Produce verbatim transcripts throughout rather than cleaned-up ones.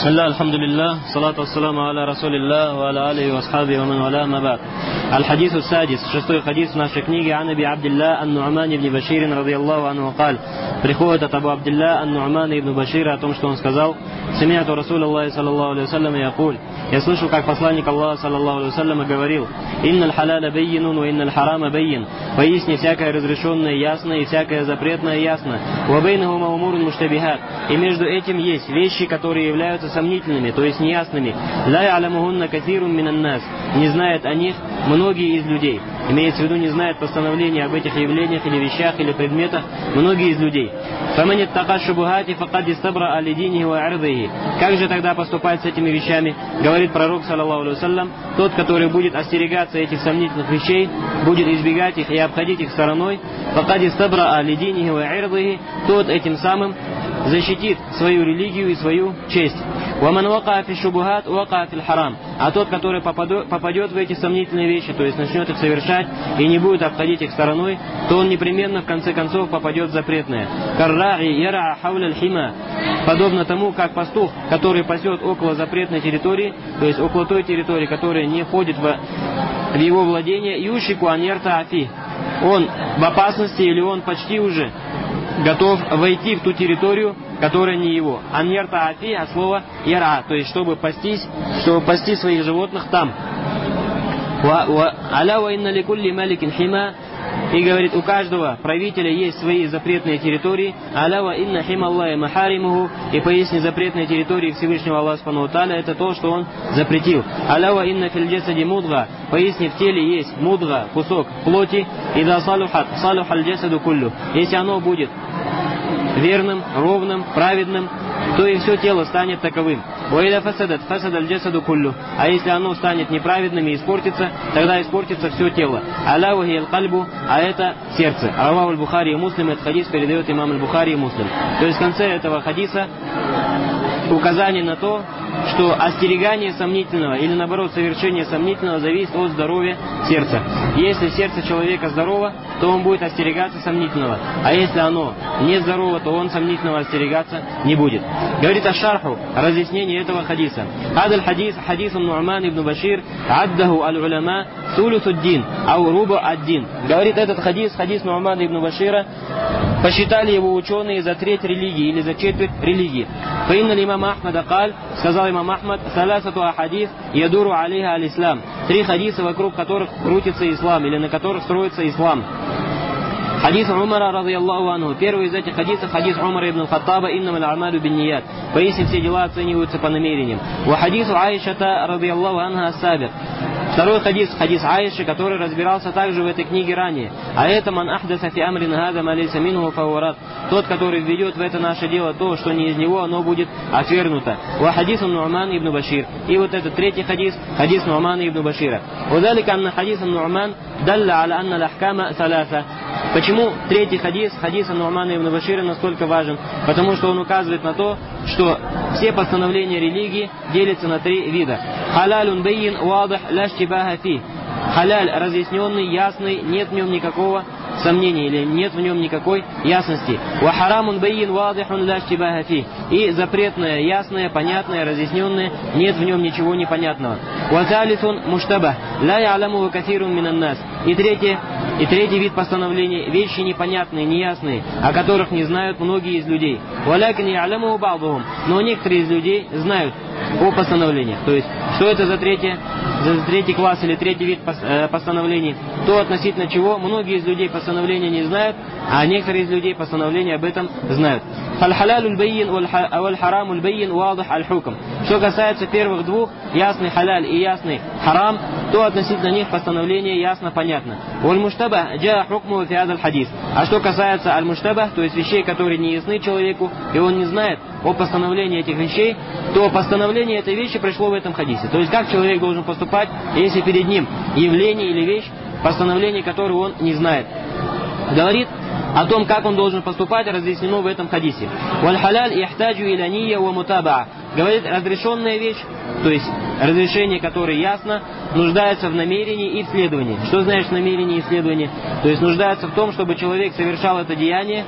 Бисмилля, алхамдулилля, салату ассаламу аля расулилля, ва аля алихи ва асхаби ва ман валя, ма ба'д. Аль-хадису садис, шестой хадис в нашей книге, ан Аби Абдилля ан-Ну'ман ибн Баширин, радийаллаху анху, каль. Приходит от Абу Абдилля ан-Ну'ман ибн Башира о том, что он сказал: «Сами'ату Расулаллахи саллаллаху алейхи ва саллям якуль». Я слышал, как посланник Аллаха саллаллаху алейхи ва саллям говорил: «Инналь халяля баййинун, ва инналь харама баййин». Поясни, всякое разрешенное ясно, и всякое запретное ясно. Ва байнахума умурун муштабихат. И между этим есть вещи, которые являются сомнительными, то есть неясными. «Ла я'ламухунна кафирун минан нас». Не знает о них многие из людей. Имеется в виду, не знает постановления об этих явлениях или вещах или предметах многие из людей. «Фаман иттака шубухати факад истабра али динихи ва ирдихи». Как же тогда поступать с этими вещами? Говорит пророк, саллаллаху алейхи ва саллям: тот, который будет остерегаться этих сомнительных вещей, будет избегать их и обходить их стороной, факад истабра али динихи ва ирдихи, тот этим самым защитит свою религию и свою честь. «Ваман вака фи шубухат вака фил харам». А тот, который попадет, попадет в эти сомнительные вещи, то есть начнет их совершать и не будет обходить их стороной, то он непременно в конце концов попадет в запретное. «Карраи яра хауля аль-хима». Подобно тому, как пастух, который пасет около запретной территории, то есть около той территории, которая не входит в, в его владение, юшику ан ярта афи. Он в опасности или он почти уже готов войти в ту территорию, которая не его. Ан ярта афи, а слово яра, то есть чтобы пастись, чтобы пасти своих животных там. Аля ва инна ликулли маликин хима. И говорит, у каждого правителя есть свои запретные территории. Аля ва инна хима Аллахи махаримуху. И поясни, запретные территории Всевышнего Аллаха субхану ва тааля, это то, что он запретил. Аля ва инна фил джасади мудга. Поясни, в теле есть мудга, кусок плоти. Ида салухат салухаль джасаду куллю. Если оно будет верным, ровным, праведным, то и все тело станет таковым. «Уэйда фасадат фасадаль джасаду куллю». А если оно станет неправедным и испортится, тогда испортится все тело. «Аля вахи аль-кальбу», а это сердце. Раваху аль-Бухари и Муслим, этот хадис передает имам аль-Бухари и Муслим. То есть в конце этого хадиса указание на то, что остерегание сомнительного или наоборот совершение сомнительного зависит от здоровья сердца. Если сердце человека здорово, то он будет остерегаться сомнительного. А если оно не здорово, то он сомнительного остерегаться не будет. Говорит аш-шарху, разъяснение этого хадиса. Адаль хадис, хадисун Ну'ман ибн Башир, аддаху аль-уляма сулюсуддин, ау рубу ад-дин. Говорит этот хадис, хадис Ну'мана ибн Башира, посчитали его ученые за треть религии или за четверть религии. Фаинна имам Ахмада каль, сказал имам Ахмад, саласату ахадис ядуру алейха аль-ислам. Три хадиса, вокруг которых крутится ислам или на которых строится ислам. Хадис Умара, радийаллаху анху. Первый из этих хадисов, хадис Умара ибн Хаттаба, иннамаль а'малю бинният. Поясни, все дела оцениваются по намерениям. Ва хадису Аишата, радийаллаху анха, ас-сабик. Второй хадис, хадис Аиши, который разбирался также в этой книге ранее. А это ман ахдаса фи амрина хаза ма лейса минху фаварат. Тот, который введет в это наше дело то, что не из него, оно будет отвергнуто. Ва хадису Ну'ман ибн Башир. И вот этот третий хадис, хадис Ну'мана ибн Башира. Удалика анна хадис Ну'ман далля аля анна лахкама саласа. Почему третий хадис, хадиса Ну'мана ибн Башира, настолько важен? Потому что он указывает на то, что все постановления религии делятся на три вида. Халялюн байин вадих ла штибаха фи. Халяль разъясненный, ясный, нет в нем никакого сомнения или нет в нем никакой ясности. Ва харамун байин вадихун ла штибаха фи. И запретное, ясное, понятное, разъясненное, нет в нем ничего непонятного. Ва талисун муштабах ла я'ламуху кафирун минан нас. И третье, и третий вид постановлений, вещи непонятные, неясные, о которых не знают многие из людей. Валякин я'ламуху ба'духум. Но некоторые из людей знают о постановлениях. То есть, что это за третье, за третий класс или третий вид постановлений, то относительно чего многие из людей постановления не знают, а некоторые из людей постановления об этом знают. Халь-халялюль байин валь-харамуль байин вадих аль-хукм. Что касается первых двух, ясный халяль и ясный харам, то относительно них постановление ясно понятно. Валь-муштабах джа хукму фи хадаль хадис. А что касается аль-муштабах, то есть вещей, которые не ясны человеку, и он не знает о постановлении этих вещей, то постановление этой вещи пришло в этом хадисе. То есть как человек должен поступать, если перед ним явление или вещь, постановление которое он не знает. Говорит о том, как он должен поступать, разъяснено в этом хадисе. Валь-халяль яхтаджу иля ния ва мутабаа. Говорит, разрешенная вещь, то есть разрешение, которое ясно, нуждается в намерении и исследовании. Что значит намерение и исследование? То есть нуждается в том, чтобы человек совершал это деяние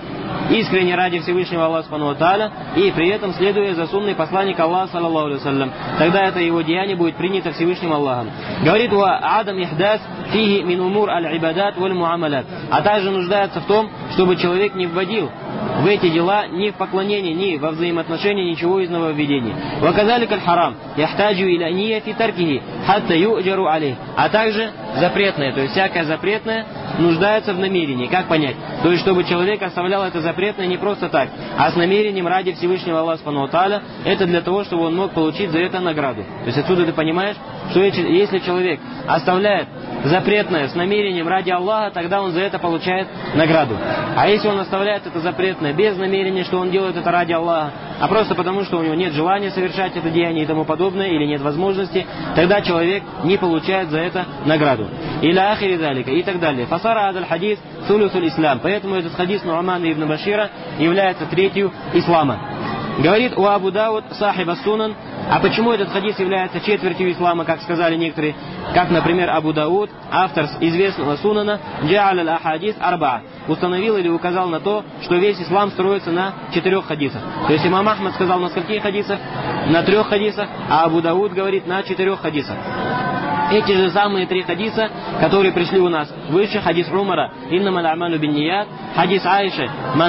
искренне ради Всевышнего Аллаха Субхану ва Тааля, и при этом следуя за сунной посланника Аллаха, саллаллаху алейхи ва саллям. Тогда это его деяние будет принято Всевышним Аллахом. Говорит: «Ва адам ихдас фихи мин умур аль-ибадат валь муамалят». А также нуждается в том, чтобы человек не вводил в эти дела ни в поклонении, ни во взаимоотношении ничего из нововведений. «Ваказалик аль-харам яхтаджу иля нияти таркихи хатта юджару алейх». А также запретное, то есть всякое запретное нуждается в намерении. Как понять? То есть, чтобы человек оставлял это запретное не просто так, а с намерением ради Всевышнего Аллаха Субхану ва Тааля. Это для того, чтобы он мог получить за это награду. То есть отсюда ты понимаешь, что если человек оставляет запретное с намерением ради Аллаха, тогда он за это получает награду. А если он оставляет это запретное без намерения, что он делает это ради Аллаха, а просто потому, что у него нет желания совершать это деяние и тому подобное, или нет возможности, тогда человек не получает за это награду. Иля ахири залика и так далее. Фасара адаль хадис сулюсуль ислам. Поэтому этот хадис Ну'мана ибн Башира является третью ислама. Говорит у Абу Дауд сахиба сунан. А почему этот хадис является четвертью ислама, как сказали некоторые? Как, например, Абу Дауд, автор известного сунана, джа'аль аль-ахадис арбаа, установил или указал на то, что весь ислам строится на четырех хадисах. То есть имам Ахмад сказал на скольких хадисах? На трех хадисах, а Абу Дауд говорит на четырех хадисах. Эти же самые три хадиса, которые пришли у нас выше: хадис Умара «Иннама аль-амалу бин-ният», хадис Аиши «Ман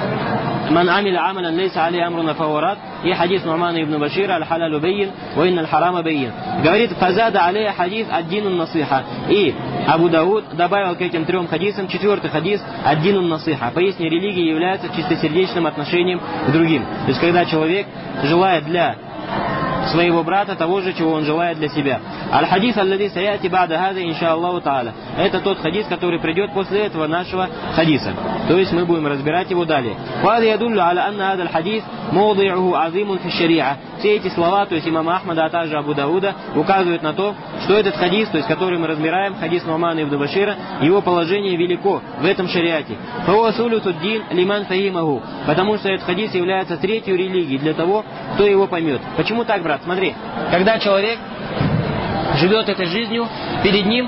«Ман амиля амалан лейса алей амруна фаурат», и хадис Ну'мана ибн Башира «Аль-халалу байин, ва инна аль-харама байин». Говорит: «Фазада алей хадис ад-динун насиха». И Абу Дауд добавил к этим трем хадисам четвертый хадис ад-динун насиха. Поясни, религия является чистосердечным отношением к другим. То есть, когда человек желает для своего брата того же, чего он желает для себя. Аль-хадис аллади саяти ба'да хаза иншааллаху та'аля. Это тот хадис, который придет после этого нашего хадиса. То есть мы будем разбирать его далее. Ва'ада ядуллю аля анна хаза аль-хадис мawди'уху азимун фи шари'a. Все эти слова, то есть имама Ахмада, а также Абу Дауда, указывают на то, что этот хадис, то есть который мы разбираем, хадис Ну'мана ибн Башира, его положение велико в этом шариате. Фауа сулюсуддин лиман фахимаху. Потому что этот хадис является третью религией для того, кто его поймет. Почему так, брат? Смотри, когда человек живет этой жизнью, перед ним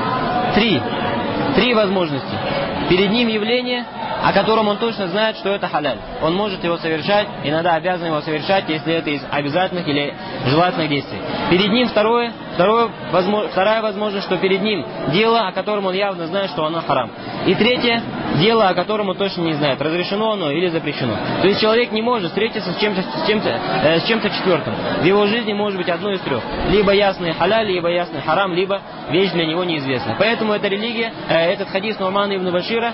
три, три возможности. Перед ним явление, о котором он точно знает, что это халяль. Он может его совершать, иногда обязан его совершать, если это из обязательных или желательных действий. Перед ним второе, второе, возможно, вторая возможность, что перед ним дело, о котором он явно знает, что оно харам. И третье, дело, о котором он точно не знает, разрешено оно или запрещено. То есть человек не может встретиться с чем-то, с чем-то, э, с чем-то четвертым. В его жизни может быть одно из трех. Либо ясный халяль, либо ясный харам, либо вещь для него неизвестна. Поэтому эта религия, э, этот хадис Ну'мана ибн Башира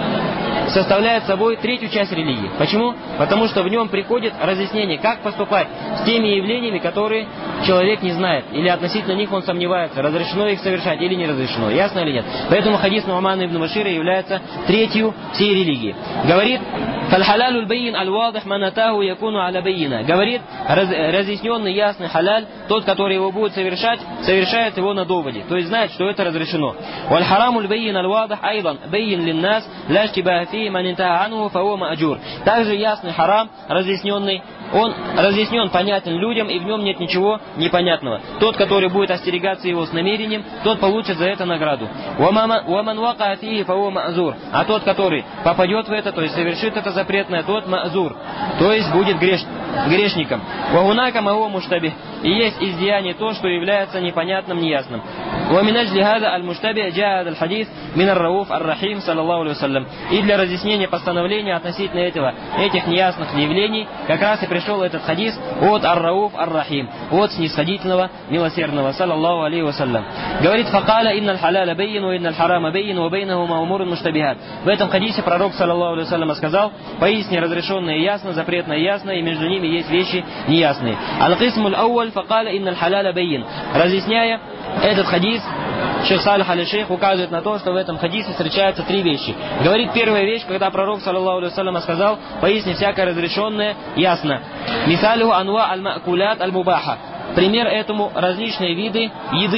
составляет собой третью часть религии. Почему? Потому что в нем приходит разъяснение, как поступать с теми явлениями, которые человек не знает, или относительно них он сомневается, разрешено их совершать или не разрешено. Ясно или нет? Поэтому хадис Ну'мана ибн Башира является третью всей религии. Говорит: «Фаль-халялю аль-байин аль-вадих манатаху якуну аля байина». Говорит, раз, разъясненный ясный халяль, тот, который его будет совершать, совершает его на доводе. То есть знает, что это разрешено. «Валь-хараму аль-байин аль-вадих айдан байин лин-нас ла штибаха фи ман интаха анху фа-хуа ма'джур». Также ясный харам, разъясненный, он разъяснен, понятен людям, и в нем нет ничего непонятного. Тот, который будет остерегаться его с намерением, тот получит за это награду. «Ваман вака фи фа-хуа ма'зур». А тот, который попадет в это, то есть совершит это запретное, тот ма'зур, то есть будет греш, грешником. «Вагунака ма'хуа муштабих». И есть из деяний то, что является непонятным, неясным. «Ва мин аджли хаза аль-муштабих джаа аль-хадис мин ар-рауф ар-рахим саллаллаху алейхи ва саллям». И для разъяснения постановления относительно этого, этих неясных явлений, как раз и пришел этот хадис от ар-рауф ар-рахим, от снисходительного, милосердного, саллаллаху алейхи ва саллям. Говорит: «Факаля инна аль-халяля байин, ва инна аль-харама байин, ва байнахума умурун муштабихат». В этом хадисе пророк, саллаллаху алейхи ва саллям, сказал: поистине разрешенное ясно, запретное ясно, и между ними есть вещи неясные. Аль-кисмуль ауаль факаля инна аль-халяля байин. Разъясняя этот хадис, Шейх Салих аль-Шейх указывает на то, что в этом хадисе встречаются три вещи. Говорит, первая вещь, когда пророк, саллаллаху алейхи ва саллям, сказал: поистине всякое разрешенное ясно. Мисалиху анва аль-ма'кулят аль-мубаха. Пример этому различные виды еды,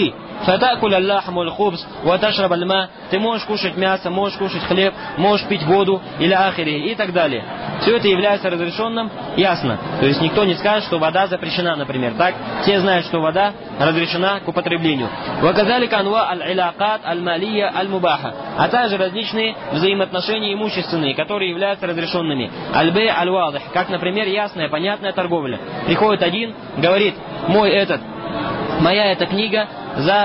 фатакуль аллахму аль-хубс, ваташраб аль-ма, ты можешь кушать мясо, можешь кушать хлеб, можешь пить воду, или ахири, и так далее. Все это является разрешенным, ясно. То есть никто не скажет, что вода запрещена, например. Так, все знают, что вода разрешена к употреблению. Ваказалика анва аль-илакат аль-малия аль-мубаха, а также различные взаимоотношения имущественные, которые являются разрешенными. Аль-бей аль-вадых, как, например, ясная, понятная торговля. Приходит один, говорит: мой этот, моя эта книга за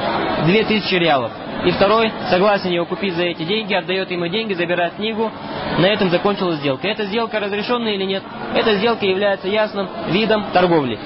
две тысячи реалов. И второй согласен его купить за эти деньги, отдает ему деньги, забирает книгу. На этом закончилась сделка. Эта сделка разрешенная или нет? Эта сделка является ясным видом торговли,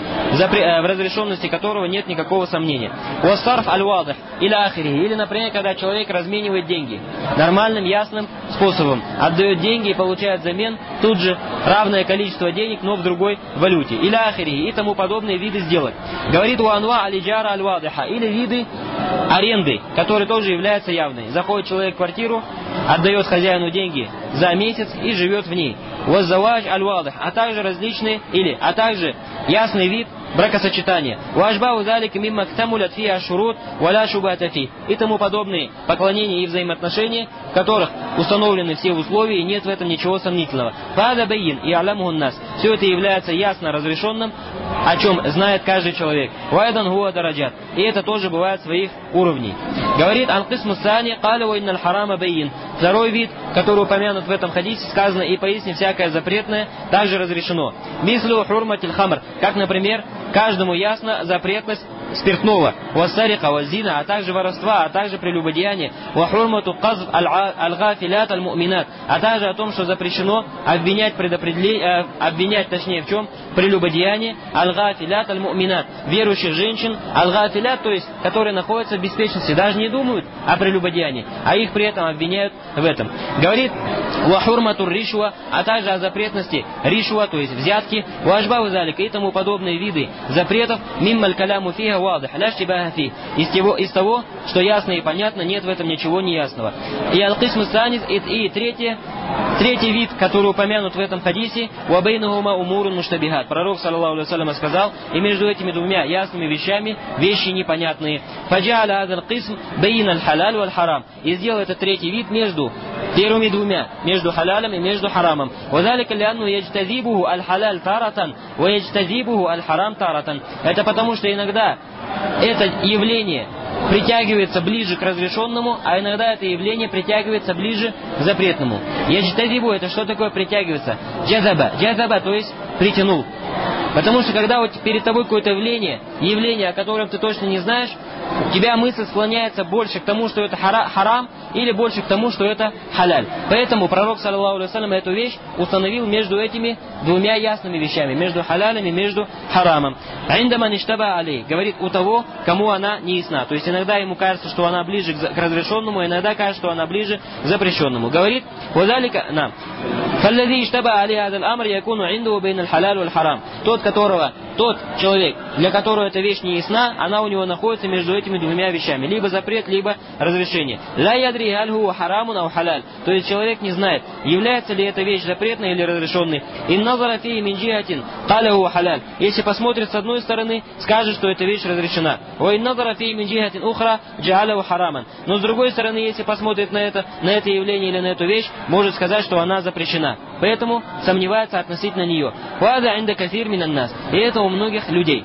в разрешенности которого нет никакого сомнения. Уассарф аль-вадых или ахири, или, например, когда человек разменивает деньги нормальным, ясным способом, отдает деньги и получает взамен тут же равное количество денег, но в другой валюте. Или ахири и тому подобные виды сделок. Говорит уанва алиджара аль-вадиха, или виды аренды, которые тоже являются явной. Заходит человек в квартиру, отдает хозяину деньги за месяц и живет в ней. Ваззавадж аль-вадих, а также различные, или, а также ясный вид бракосочетания. Важбау залик мимма ктамулят фи ашурут валя шубата фи, и тому подобные поклонения и взаимоотношения, в которых установлены все условия и нет в этом ничего сомнительного. Фада бейин и алямухун нас. Все это является ясно разрешенным, о чем знает каждый человек. Вайдан гуа дараджат. И это тоже бывает своих уровней. Говорит Ан-Кисму Сани, каля ва инналь харама бейин. Второй вид, который упомянут в этом хадисе, сказано: и поясни всякое запретное также разрешено. Мислю хурматиль хамр, как, например, каждому ясно запретность спиртного, вассарика, вазина, а также воровства, а также прелюбодеяние, вахурмату казв аль-гафилят аль-му'минат, а также о том, что запрещено обвинять, предопределение, обвинять, точнее, в чем? Прелюбодеяние, аль-гафилят аль-му'минат, верующих женщин, аль-гафилят, то есть, которые находятся в беспечности, даже не думают о прелюбодеянии, а их при этом обвиняют в этом. Говорит: вахурмату ришва, а также о запретности ришва, то есть взятки, важбаву залика и тому подобные виды запретов, миммаль каляму фига вадых, ля штибаха фи, из того, из того, что ясно и понятно, нет в этом ничего неясного. И аль-кисму санис, и третье, третий вид, который упомянут в этом хадисе, уабейнахума умурун муштабихат. Пророк, саллаллаху алейхи ва саллям, сказал: и между этими двумя ясными вещами вещи непонятные. Фаджа'аля адал кисм бейн аль-халаль валь-харам. И сделал этот третий вид между первыми двумя, между халалем и между харамом. Вазалика лианну яджтазибуху аль-халаль таратан, ва яджтазибуху аль-харам таратан. Это потому, что иногда это явление притягивается ближе к разрешенному, а иногда это явление притягивается ближе к запретному. Яджтазибу — это что такое притягивается? Джазаба. Джазаба, то есть притянул. Потому что когда вот перед тобой какое-то явление, явление, о котором ты точно не знаешь, у тебя мысль склоняется больше к тому, что это харам, или больше к тому, что это халяль. Поэтому пророк, саллаллаху алейхи ва саллям, эту вещь установил между этими двумя ясными вещами, между халялем и между харамом. Индама ништаба алей, говорит, у того, кому она не ясна. То есть иногда ему кажется, что она ближе к разрешенному, иногда кажется, что она ближе к запрещенному. Говорит: «Вазалика нам». Фаллади иштаба алей адал амр якуну инду бейн аль-халяль валь-харам. Тот, которого, тот человек, для которого эта вещь не ясна, она у него находится между этими двумя вещами. Либо запрет, либо разрешение. Ла ядри альху харамун ау халяль. То есть человек не знает, является ли эта вещь запретной или разрешенной. Ин назара фи мин джихатин каляху халяль. Если посмотрит с одной стороны, скажет, что эта вещь разрешена. Ва ин назара фи мин джихатин ухра джа'аляху хараман. Но с другой стороны, если посмотрит на это, на это явление или на эту вещь, может сказать, что она запрещена. Поэтому сомневается относительно нее. Вада инда кафир минан нас. И это у многих людей.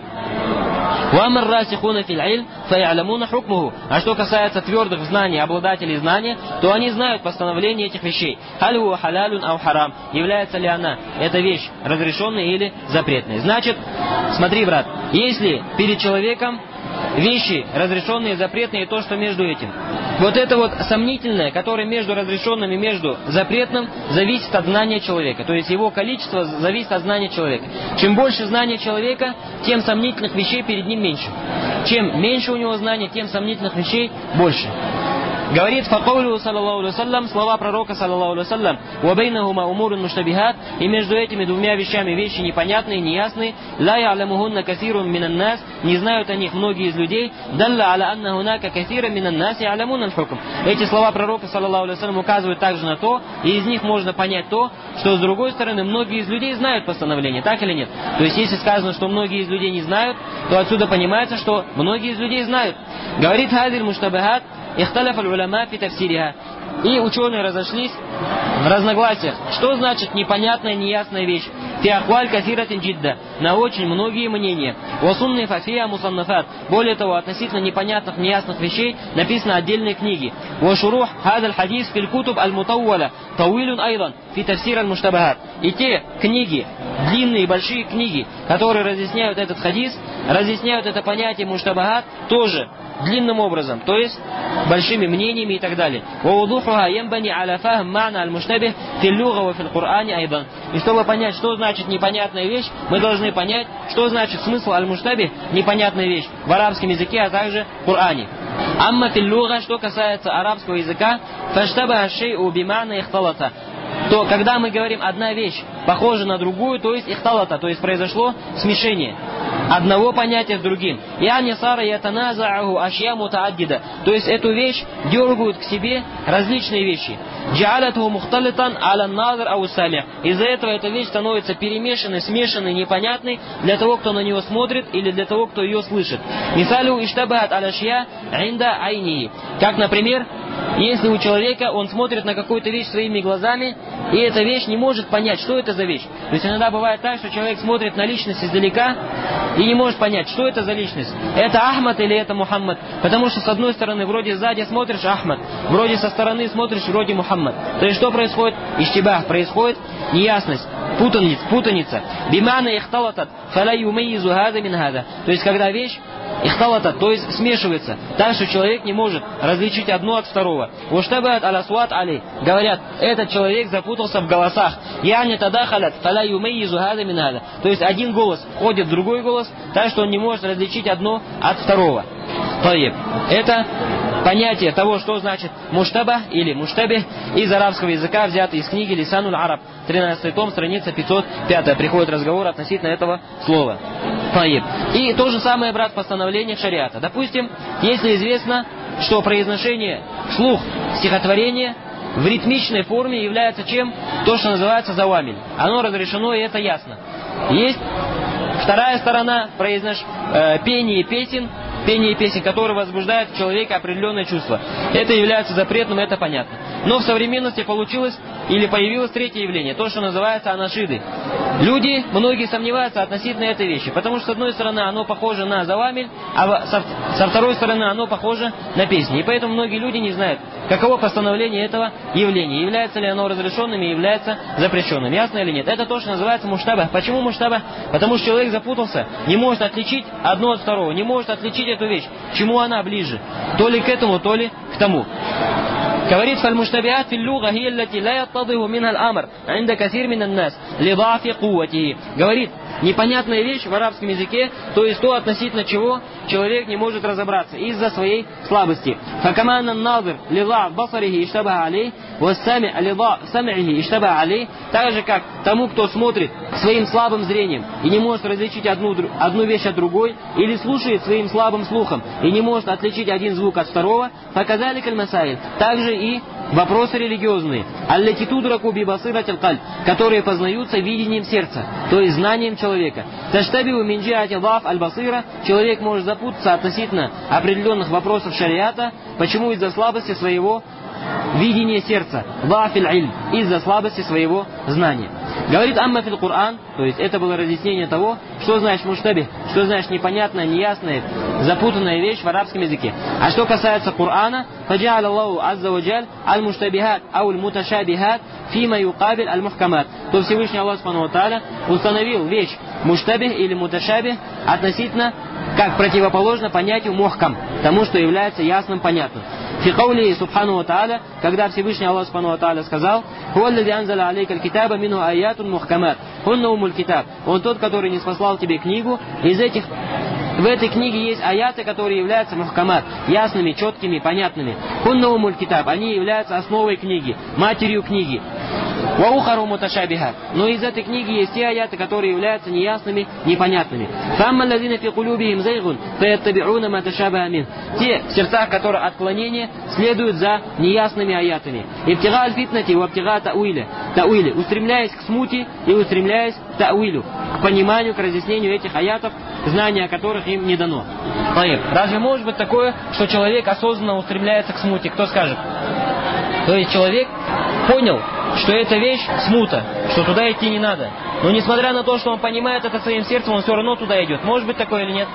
А что касается твердых знаний, обладателей знания, то они знают постановление этих вещей. Является ли она, эта вещь, разрешенной или запретной? Значит, смотри, брат, если перед человеком вещи разрешенные и запретные, то, что между этим. Вот это вот сомнительное, которое между разрешенным и между запретным, зависит от знания человека. То есть его количество зависит от знания человека. Чем больше знания человека, тем сомнительных вещей перед ним меньше. Чем меньше у него знания, тем сомнительных вещей больше. Говорит факаулю саллаллаху алейхи ва саллям, слова пророка саллаллаху алейхи ва саллям: «Вабейнахума умурун муштабихат», и между этими двумя вещами вещи непонятные, неясные, «Ла я'ламухунна касирун минан нас», не знают о них многие из людей, «Далла аля анна хунака касира минан нас я'ламун аль-хукм». Эти слова пророка саллаллаху алейхи ва саллям указывают также на то, и из них можно понять то, что с другой стороны многие из людей знают постановление, так или нет? То есть если сказано, что многие из людей не знают, то отсюда понимается, что многие из людей знают. Говорит хазиль муштабахат, ихталяф аль-уляма фи тафсириха. И ученые разошлись в разногласиях. Что значит непонятная, неясная вещь? Фи ахваль касиратин джидда. На очень многие мнения. Васунны фафия мусаннафат. Более того, относительно непонятных, неясных вещей написаны отдельные книги. Вашурух хадаль хадис фил кутуб аль-мутауаля. Тауилюн айдан. Фи тафсир аль-муштабахат. И те книги, длинные большие книги, которые разъясняют этот хадис, разъясняют это понятие муштабахат, тоже длинным образом, то есть большими мнениями и так далее. И чтобы понять, что значит непонятная вещь, мы должны понять, что значит смысл аль-муштабих, непонятная вещь, в арабском языке, а также в Коране. Амма филлюга, что касается арабского языка, фаштабаха шей'у бимана ихталата. То когда мы говорим одна вещь похожа на другую, то есть ихталата, то есть произошло смешение одного понятия с другим. Яни сара ятаназааху ашья мутааддида. То есть эту вещь дергают к себе различные вещи. Джаалатху мухталитан аля назар ау сами'а. Из-за этого эта вещь становится перемешанной, смешанной, непонятной для того, кто на нее смотрит, или для того, кто ее слышит. Мисалю иштабахат аляшья инда айнии. Как, например, если у человека он смотрит на какую-то вещь своими глазами, и эта вещь не может понять, что это за вещь. То есть иногда бывает так, что человек смотрит на личность издалека и не может понять, что это за личность. Это Ахмад или это Мухаммад. Потому что с одной стороны вроде сзади смотришь Ахмад, вроде со стороны смотришь вроде Мухаммад. То есть что происходит? Иштибах, происходит неясность, путаница. путаница. Бимана ихталатат, фала юмейзу хаза мин хаза. То есть когда вещь ихталата, то есть смешивается, так что человек не может различить одно от второго. Уштабат алясват али. Говорят, этот человек запутался в голосах. Яни тадахалят, фала юмейзу хаза мин хаза. То есть один голос входит в другой голос, так что он не может различить одно от второго. Таиб. Это понятие того, что значит муштаба или муштабих, из арабского языка, взято из книги Лисануль Араб, тринадцатый том, страница пятьсот пять. Приходит разговор относительно этого слова. Таиб. И то же самое, брат, постановление шариата. Допустим, если известно, что произношение вслух стихотворения в ритмичной форме является чем? То, что называется завамиль. Оно разрешено, и это ясно. Есть вторая сторона, произнош... э, пение песен, пение песен, которые возбуждают в человека определенное чувство. Это является запретным, это понятно. Но в современности получилось или появилось третье явление, то, что называется анашиды. Люди, многие сомневаются относительно этой вещи, потому что с одной стороны оно похоже на завамиль, а со, со второй стороны оно похоже на песни. И поэтому многие люди не знают, каково постановление этого явления, является ли оно разрешенным и является запрещенным. Ясно или нет? Это то, что называется муштаба. Почему муштаба? Потому что человек запутался, не может отличить одно от второго, не может отличить эту вещь, чему она ближе, то ли к этому, то ли к тому. Говорит, фаль-муштабиат фил-луга хия аллати ла яттадиху минха аль-амр инда касир мин ан-нас ли-да'фи кувватихи. Говорит, непонятная вещь в арабском языке, то есть то, относительно чего человек не может разобраться из-за своей слабости. Факаман ан-назир ли-да'ф басарихи иштабаха алей, ва-сами' ли-да'ф сам'ихи иштабаха алей. Так же, как тому, кто смотрит своим слабым зрением и не может различить одну, одну вещь от другой, или слушает своим слабым слухом и не может отличить один звук от второго, факазали каль-масаиль. Также и вопросы религиозные, аллати тудраку би басиратил кальб, которые познаются видением сердца, то есть знанием человека. Таштабиу мин джиати даф аль-басира, человек может запутаться относительно определенных вопросов шариата, почему из-за слабости своего видения сердца, дафиль ильм, из-за слабости своего знания. Говорит амма фил Кур'ан, то есть это было разъяснение того, что значит муштабих, что значит непонятная, неясная, запутанная вещь в арабском языке. А что касается Кур'ана, фаджа'ал Аллаху азза ва джаль аль-муштабихат ау аль-муташабихат фима юкабиль аль-мухкамат. То Всевышний Аллах Субхану ва Тааля установил вещь муштабих или муташабих относительно, как противоположно понятию мухкам, тому, что является ясным, понятным. Фи каули Субхану ва Тааля, когда Всевышний Аллах Субхану ва Тааля сказал: «Хуаллади анзаля алейка аль-китаба минху аятун мухкамат, хунна умуль китаб». Он тот, который не спаслал тебе книгу, из этих в этой книге есть аяты, которые являются мухкамат, ясными, четкими, понятными. Хунна умуль китаб, они являются основой книги, матерью книги. Ваухару муташабиха. Но из этой книги есть те аяты, которые являются неясными, непонятными. Фамма лазина фи кулюбихим зайгун, фаяттаби'уна ма ташабаха мин. Те, в сердцах которых отклонение, следуют за неясными аятами. Ибтига аль-фитнати ва ибтига та'уиля. Та'уили, устремляясь к смуте и устремляясь к та'уилю, к пониманию, к разъяснению этих аятов, знания о которых им не дано. Разве может быть такое, что человек осознанно устремляется к смуте? Кто скажет? То есть человек понял, что эта вещь смута, что туда идти не надо. Но несмотря на то, что он понимает это своим сердцем, он все равно туда идет. Может быть такое или нет?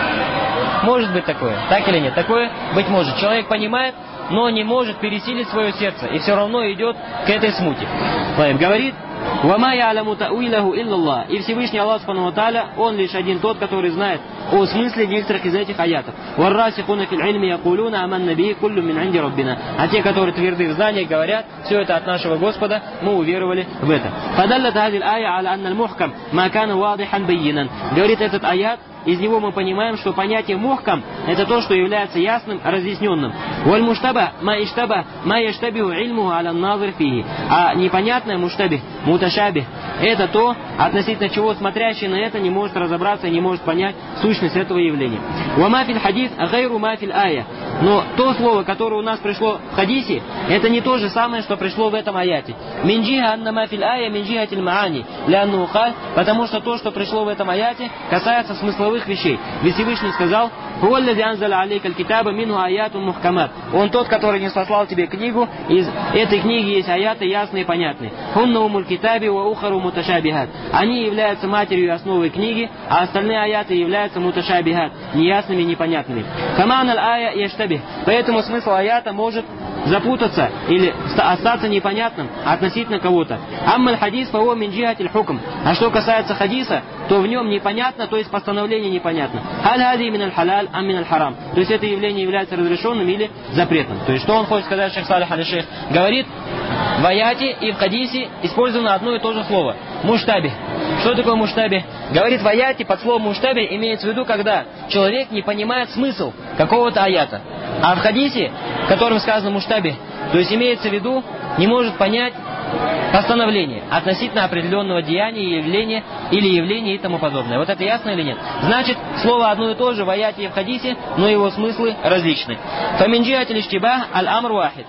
Может быть такое. Так или нет? Такое быть может. Человек понимает, но не может пересилить свое сердце. И все равно идет к этой смуте. Говорит: «Вама я'ламу та'уилаху илляллах». И Всевышний Аллах Субхану ва Тааля, Он лишь один тот, который знает о смысле некоторых из этих аятов. «Варрасихуна фил ильми якулуна аманна бихи куллю мин инди раббина». А те, которые тверды в знании, говорят: все это от нашего Господа, мы уверовали в это. «Фадаллат хазил ая аля анна аль-мухкам ма кана вадихан баййинан». Говорит этот аят, из него мы понимаем, что понятие мухкам — это то, что является ясным, разъясненным. «Валь муштаба ма иштаба ма яштабиху ильмуху аля назир фихи». А непонятное муштабих, муташабих — это то, относительно чего смотрящий на это не может разобраться и не может понять сущность этого явления. «Вама фил хадис гайру ма фил ая». Но то слово, которое у нас пришло в хадисе, это не то же самое, что пришло в этом аяте. «Минджиха анна ма фил ая минджихатиль маани». Лянну каль, потому что то, что пришло в этом аяте, касается смысловых вещей. Ведь Всевышний сказал: «Хуаллади анзаля алейкаль китаба минху аятун мухкамат». Он тот, который не сослал тебе книгу, из этой книги есть аяты ясные и понятные. «Хунна умуль китаби ва ухару муташабихат». Они являются матерью и основой книги, а остальные аяты являются муташабихат, неясными и непонятными. «Каманаль ая яштабих». Поэтому смысл аята может запутаться или остаться непонятным относительно кого-то. «Аммаль хадис фао мин джихатиль хукм». А что касается хадиса, то в нем непонятно, то есть постановление непонятно. «Халь хади миналь халаль ам миналь харам». То есть это явление является разрешенным или запретным. То есть что он хочет сказать, шейх Салих аль-Шейх? Говорит, в аяте и в хадисе использовано одно и то же слово. Муштабих. Что такое муштабих? Говорит, в аяте под словом муштабих имеется в виду, когда человек не понимает смысл какого-то аята. А в хадисе, в котором сказано муштабих, то есть имеется в виду, не может понять постановление относительно определенного деяния, явления или явления и тому подобное. Вот это ясно или нет? Значит, слово одно и то же в аяте и в хадисе, но его смыслы различны. «Фаминджиатиль иштибах аль-амр вахид».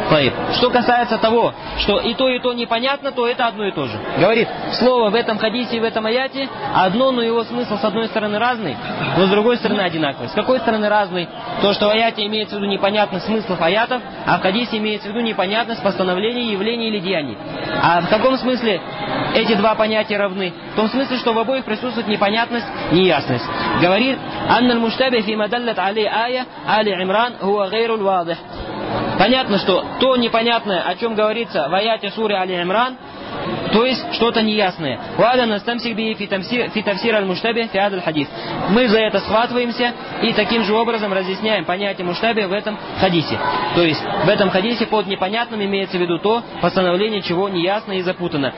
Что касается того, что и то, и то непонятно, то это одно и то же. Говорит, слово в этом хадисе и в этом аяте одно, но его смысл с одной стороны разный, но с другой стороны одинаковый. С какой стороны разный? То, что в аяте имеется в виду непонятность смыслов аятов, а в хадисе имеется в виду непонятность постановлений, явлений или деяний. А в каком смысле эти два понятия равны? В том смысле, что в обоих присутствует непонятность, неясность. Говорит, «Анналь муштабих фи мадаллат алей ая али Имран хуа гайруль вадих». Понятно, что то непонятное, о чем говорится в аяте суры Али Имран, то есть что-то неясное. Мы за это схватываемся и таким же образом разъясняем понятие муштаби в этом хадисе. То есть в этом хадисе под непонятным имеется в виду то постановление, чего неясно и запутано.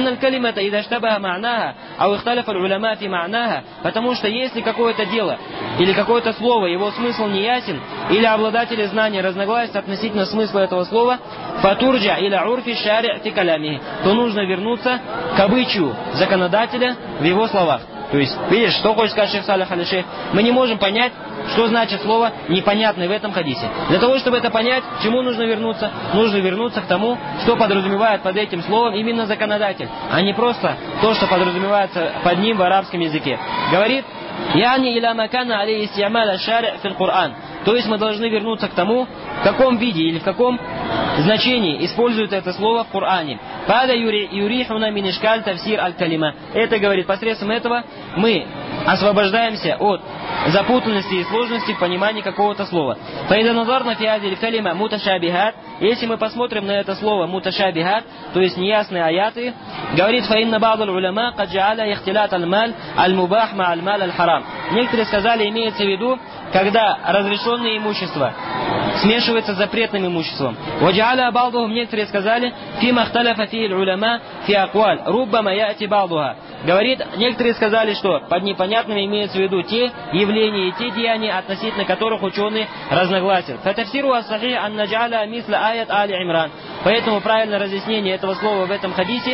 Потому что если какое-то дело или какое-то слово, его смысл неясен, или обладатели знания разногласия относительно смысла этого слова, фатурджа или урфи шари фи калями, то нужно вернуться к обычаю законодателя в его словах. То есть, видишь, что хочет сказать шейх Салих аль-Шейх? Мы не можем понять, что значит слово непонятное в этом хадисе. Для того, чтобы это понять, к чему нужно вернуться? Нужно вернуться к тому, что подразумевает под этим словом именно законодатель, а не просто то, что подразумевается под ним в арабском языке. Говорит, «Яни иля макана алей истиамаля шари фил Кур'ан». То есть мы должны вернуться к тому, в каком виде или в каком значении используют это слово в Коране. Это говорит, посредством этого мы освобождаемся от запутанности и сложности в понимании какого-то слова. Если мы посмотрим на это слово муташабихат, то есть неясные аяты, говорит, некоторые сказали, имеется в виду, когда разрешенное имущество смешивается с запретным имуществом. Некоторые сказали, говорит, некоторые сказали, что под непонятными имеется в виду те явления и те деяния, относительно которых ученые разногласят. Поэтому правильное разъяснение этого слова в этом хадисе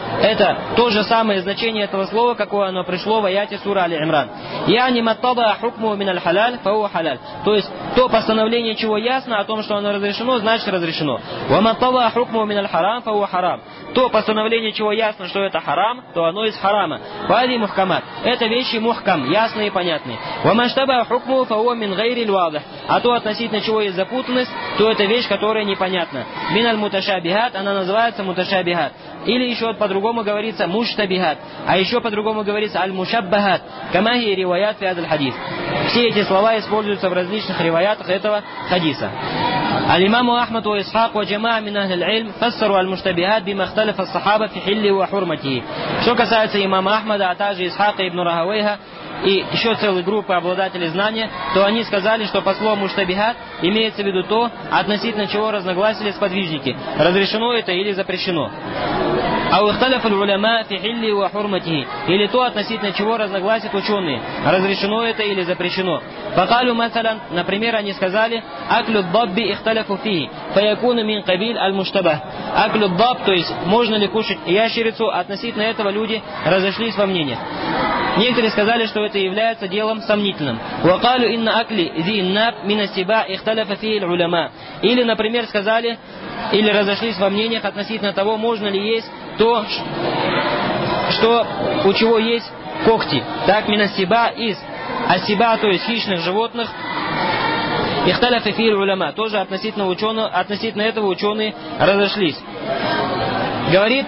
это то же самое значение этого слова, какое оно пришло в аяте сура Али-Имран. «Яни маттада хукму мин аль-халяль, фауа халяль». То есть, то постановление, чего ясно о том, что оно разрешено, значит разрешено. «Ва маттада хукму мин аль-харам, фауа харам». То постановление, чего ясно, что это харам, то оно из харама. «Вади мухкамат». Это вещи мухкам, ясные и понятные. «Ва маштаба хукму, фауа мин гайри л-вадих». А то, относительно чего есть запутанность, то это вещь, которая непонятна. «Мин аль-муташабихат», она называется муташабихат. Или еще по-другому говорится муштабихат. А еще по-другому говорится аль-мушаббахат. Камахи риваят фи адаль хадис. Все эти слова используются в различных риваятах этого хадиса. Аль-имаму Ахмад ва Исхак ва джамаа мин ахль аль-илм фассару аль-муштабихат бима ихталафа ас-сахаба фи хилли ва хурматихи. Что касается имама Ахмада, а также Исхака ибн Рахавейха и еще целой группы обладателей знания, то они сказали, что по слову муштабихат имеется в виду то, относительно чего разногласили сподвижники. Разрешено это или запрещено. А ухталяф аль-уляма фи хилли ва хурматихи. Или то, относительно чего разногласят ученые. Разрешено это или запрещено. Факалю масалян, например, они сказали, аклю дабби ихталяфу фи, фаякуну мин кабиль аль-муштабах. Аклю даб, то есть можно ли кушать ящерицу, относительно этого люди разошлись во мнениях. Некоторые сказали, что это является делом сомнительным. Вакалю инна акли зиннаб мин астиба ихталяфа фи аль-уляма. Или, например, сказали, или разошлись во мнениях относительно того, можно ли есть то, что у чего есть когти. Так, минасиба из асиба, то есть хищных животных, ихталяфа фи аль-уляма. Тоже относительно, ученого, относительно этого ученые разошлись. Говорит,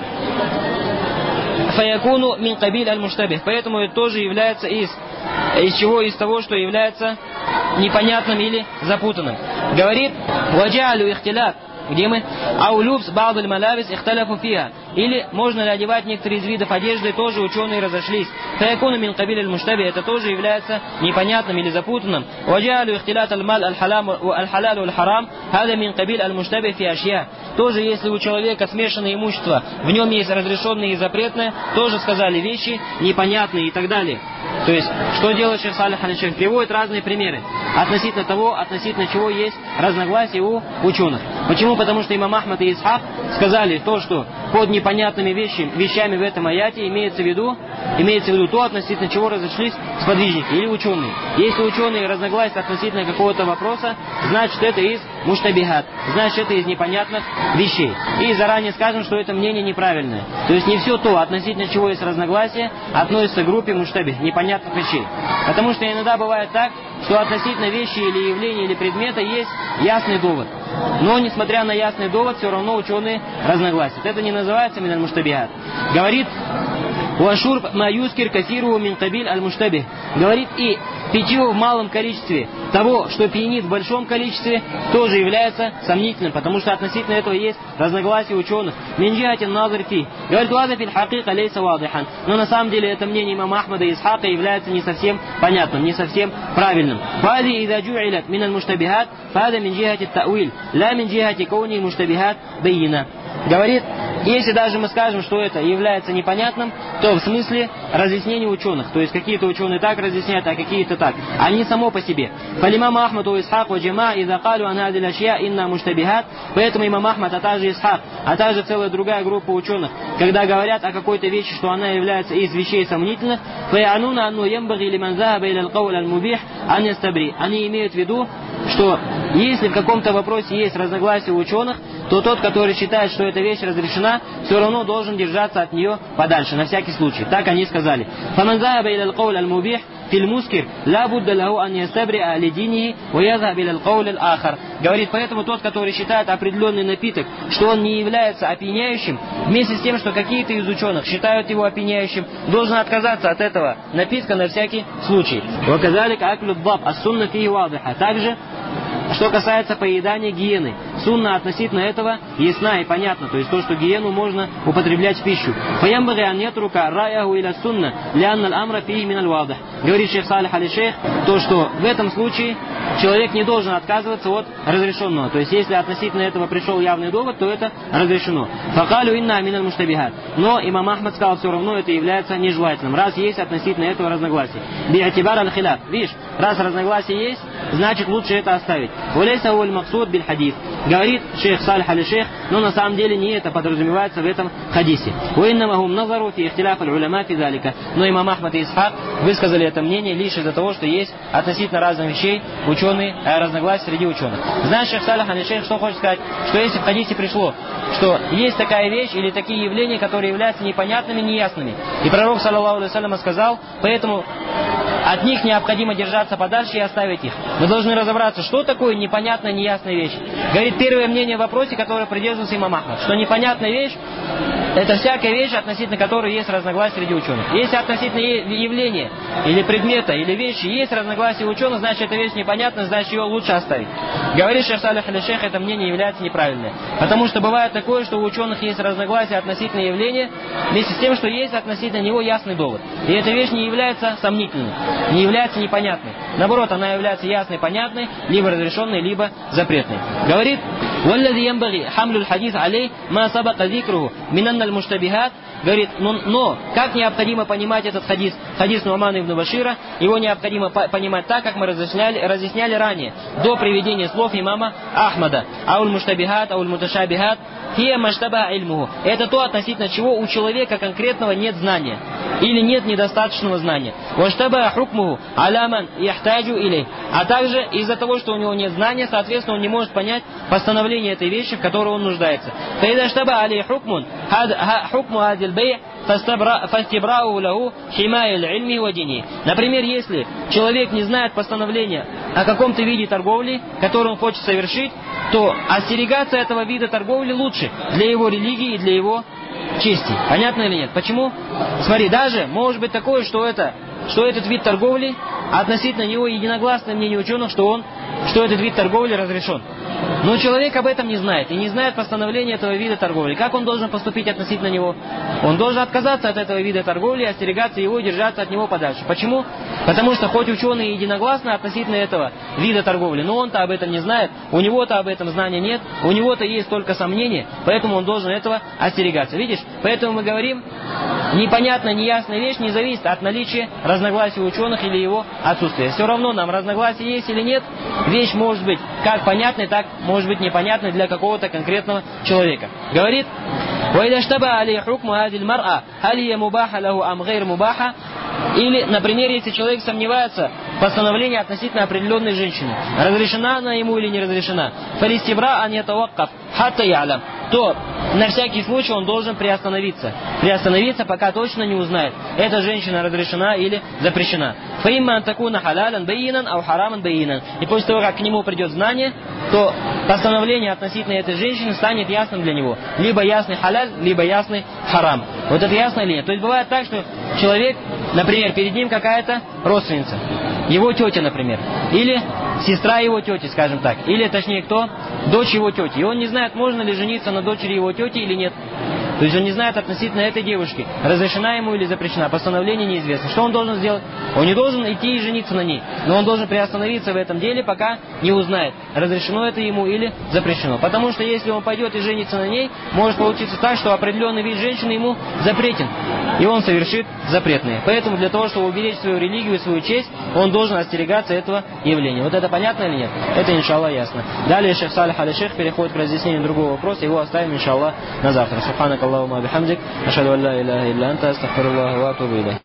фаякуну мин кабиль аль-муштабих. Поэтому это тоже является из, из чего? Из того, что является непонятным или запутанным. Говорит, ваджалю ихтиляф. Где мы? Аулюбс ба'д малавис ихталяфу фиха. Или можно ли одевать некоторые из видов одежды, тоже ученые разошлись. Фаякуну мин кабиль аль-муштаби, это тоже является непонятным или запутанным. Ваджалю ихтилят аль-мал аль-халал аль-харам, хада мин кабиль аль-муштаби фи ашья. Тоже, если у человека смешанное имущество, в нем есть разрешенное и запретное, тоже сказали вещи непонятные и так далее. То есть, что делает шейх Салих аль-Шейх? Приводит разные примеры относительно того, относительно чего есть разногласия у ученых. Почему? Потому что имам Ахмад и Исхак сказали то, что под непонятными вещами, вещами в этом аяте имеется в виду, имеется в виду то, относительно чего разошлись сподвижники или ученые. Если ученые разногласия относительно какого-то вопроса, значит это из муштабихат, значит это из непонятных вещей. И заранее скажем, что это мнение неправильное. То есть не все то, относительно чего есть разногласия, относится к группе муштабих, непонятных вещей. Потому что иногда бывает так, что относительно вещи или явления или предмета есть ясный довод. Но, несмотря на ясный довод, все равно ученые разногласят. Это не называется миналь муштабихат. Говорит, уашурб ма юскир кафиру мин кабиль аль-муштабих. Говорит, и питье в малом количестве того, что пьянит в большом количестве, тоже является сомнительным, потому что относительно этого есть разногласия ученых. Минджиатин назар фи. Говорит, ваза фил хакика лейса вадихан. Но на самом деле это мнение имама Ахмада и Исхака является не совсем понятным, не совсем правильным. Фади иза джу'илят мин аль-муштабихат, фада мин джихати тауиль, ла мин джихати кауни муштабихат байина. Говорит, если даже мы скажем, что это является непонятным, то в смысле разъяснения ученых. То есть какие-то ученые так разъясняют, а какие-то так. А не само по себе. Фалимам Ахмад у Исхак у джама иза калю ан хадил ашья инна муштабихат. Поэтому имам Ахмад, а также Исхак, а также целая другая группа ученых, когда говорят о какой-то вещи, что она является из вещей сомнительных, фаянуна анну ямбаги лиман захаба иля аль-каул аль-мубих ан ястабри. Они имеют в виду, что если в каком-то вопросе есть разногласия у ученых, то тот, который считает, что эта вещь разрешена, все равно должен держаться от нее подальше, на всякий случай. Так они сказали. فَمَنْ ذَهَبَ إِلَى الْقَوْلِ الْمُبِيحِ فِي الْمُسْكِرِ لَا بُدَّ لَهُ أَنْ يَسْتَبْرِئَ لِدِينِهِ وَيَذْهَبَ إِلَى الْقَوْلِ الْآخَرِ. Говорит, поэтому тот, который считает определенный напиток, что он не является опьяняющим, вместе с тем, что какие-то из ученых считают его опьяняющим, должен отказаться от этого напитка на всякий случай. وَكَذَلِكَ أَكْلُ الضَّبْ السُّنَّةِ فِيهِ وَاضِحَةٌ. Также, что касается поедания гиены, сунна относительно этого ясна и понятна, то есть то, что гиену можно употреблять в пищу. Фаямбаги ан ятрука раяху иля сунна, лианна аль-амра фихи мин аль-вадих. Говорит шейх Салих аль-Шейх, то, что в этом случае человек не должен отказываться от разрешенного. То есть если относительно этого пришел явный довод, то это разрешено. Факалю инна мин аль-муштабихат. Но имам Ахмад сказал, все равно это является нежелательным, раз есть относительно этого разногласия. Би'атибар аль-хиляф. Видишь, раз разногласия есть, значит лучше это оставить. Улейса уль максуд биль хадис. говорит шейх Салих аль-Шейх, но на самом деле не это подразумевается в этом хадисе. «Уиннамахум назару фи ихтиляф аль-уляма фи залика». Но имам Ахмад и Исхак высказали это мнение лишь из-за того, что есть относительно разных вещей ученые, э, разногласия среди ученых. Знаешь, шейх Салих аль-Шейх что хочет сказать? Что если в хадисе пришло, что есть такая вещь или такие явления, которые являются непонятными, неясными. И пророк, саллаллаху алейхи ва саллям, сказал, поэтому от них необходимо держаться подальше и оставить их. Мы должны разобраться, что такое непонятная, неясная вещь. Говорит, первое мнение в вопросе, которое придерживался имам Ахмад, что непонятная вещь, это всякая вещь, относительно которой есть разногласия среди ученых. Если относительно явления, или предмета, или вещи есть разногласия у ученых, значит, эта вещь непонятна, значит, ее лучше оставить. Говорит шейх Салих аль-Шейх, это мнение является неправильным. Потому что бывает такое, что у ученых есть разногласия относительно явления, вместе с тем, что есть относительно него ясный довод. И эта вещь не является сомнительной, не является непонятной. Наоборот, она является ясной, понятной, либо разрешенной, либо запретной. Говорит, «Валлади ямбаги хамлюль хадис алей ма сабака зикруху минанналь муштабихат». Говорит, но, но как необходимо понимать этот хадис, хадис Ну'мана ибн Башира, его необходимо по понимать так, как мы разъясняли, разъясняли ранее, до приведения слов имама Ахмада. Ауль муштабихат, ауль муташабихат, хия маштаба ильмуху. Это то, относительно чего у человека конкретного нет знания, или нет недостаточного знания. Ваштаба хукмуху аляман яхтаджу илей. А также из-за того, что у него нет знания, соответственно, он не может понять постановление этой вещи, в которой он нуждается. Фаидаштаба алей хукмун, хукму адиль бей, фастибрау лаху химая ильми ва дини. Например, если человек не знает постановления о каком-то виде торговли, который он хочет совершить, то остерегаться этого вида торговли лучше для его религии и для его чести. Понятно или нет? Почему? Смотри, даже может быть такое, что, это, что этот вид торговли, относительно него единогласное мнение ученых, что, он, что этот вид торговли разрешен. Но человек об этом не знает и не знает постановления этого вида торговли. Как он должен поступить относительно него? Он должен отказаться от этого вида торговли, остерегаться его и держаться от него подальше. Почему? Потому что хоть ученые единогласны относительно этого вида торговли, но он-то об этом не знает, у него-то об этом знания нет, у него-то есть только сомнения, поэтому он должен этого остерегаться. Видишь? Поэтому мы говорим, непонятная, неясная вещь не зависит от наличия разногласий у ученых или его отсутствия. Все равно нам разногласия есть или нет, вещь может быть как понятной, так может быть непонятной для какого-то конкретного человека. Говорит, «Вайдаштаба алей хукму адиль мар'a, халия мубаха лаху ам гайр мубаха». Или, например, если человек сомневается в постановлении относительно определенной женщины, разрешена она ему или не разрешена, фалистибра ан ятаваккаф хатта ялям, то на всякий случай он должен приостановиться. Приостановиться, пока точно не узнает, эта женщина разрешена или запрещена. Фаимма антакуна халялян бейинан ау хараман бейинан. И после того, как к нему придет знание, то постановление относительно этой женщины станет ясным для него. Либо ясный халяль, либо ясный харам. Вот это ясно или нет? То есть бывает так, что человек, например, перед ним какая-то родственница, его тетя, например, или сестра его тети, скажем так, или точнее кто? Дочь его тети. И он не знает, можно ли жениться на дочери его тети или нет. То есть он не знает относительно этой девушки, разрешена ему или запрещена, постановление неизвестно. Что он должен сделать? Он не должен идти и жениться на ней, но он должен приостановиться в этом деле, пока не узнает, разрешено это ему или запрещено. Потому что если он пойдет и женится на ней, может получиться так, что определенный вид женщины ему запретен, и он совершит запретные. Поэтому для того, чтобы уберечь свою религию и свою честь, он должен остерегаться этого явления. Вот это понятно или нет? Это, иншаллах, ясно. Далее шейх Салих аль-Шейх переходит к разъяснению другого вопроса, его оставим, иншаллах, на завтра. Субханак Аллахумма бихамдик, ашхаду ан ла иляха илля анта, астагфируллаха ва атубу илейх.